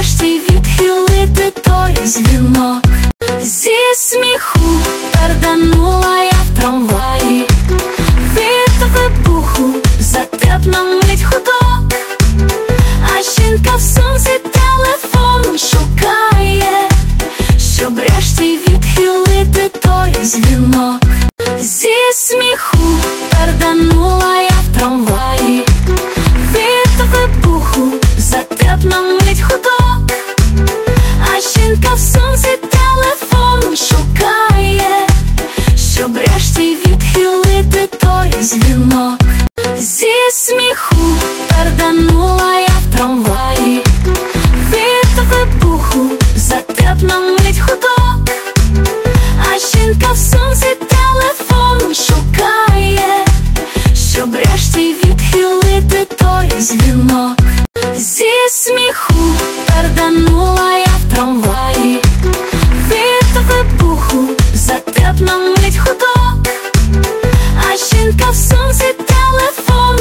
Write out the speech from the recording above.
врешті відхилити той дзвінок. Зі сміху перданула я в трамваї, від вибуху затепна мить гудок, а жінка в сумці телефон шукає, щоб врешті відхилити той дзвінок. Зі сміху перданула я в трамваї, від вибуху затепна мить гудок, а жінка в сумці телефон шукає, щоб врешті відхилити той дзвінок. Зі сміху перданула я в трамваї, від вибуху затепна мить гудок, а жінка в сумці телефон шукає, щоб врешті відхилити той дзвінок. Зі сміху перданула